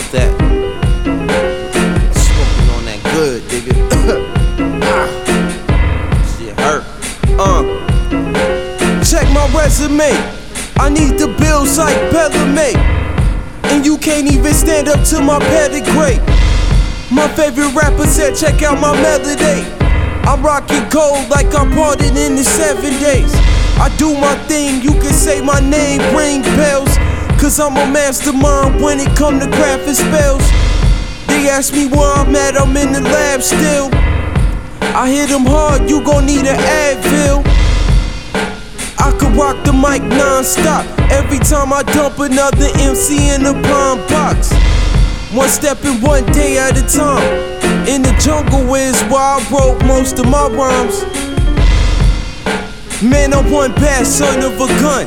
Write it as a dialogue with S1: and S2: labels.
S1: about that. Smoking on that good, nigga. Shit hurt. Check my resume. I need the bills like Bellamy, and you can't even stand up to my pedigree. My favorite rapper said, check out my melody. I'm rocking gold like I'm parted in the 7 days. I do my thing, you can say my name, ring bells, cause I'm a mastermind when it come to crafting spells. They ask me where I'm at, I'm in the lab still. I hit them hard, you gon' need an Advil. I could rock the mic non-stop every time I dump another MC in the palm box. One step and one day at a time. In the jungle is where I wrote most of my rhymes. Man, I'm one bad son of a gun.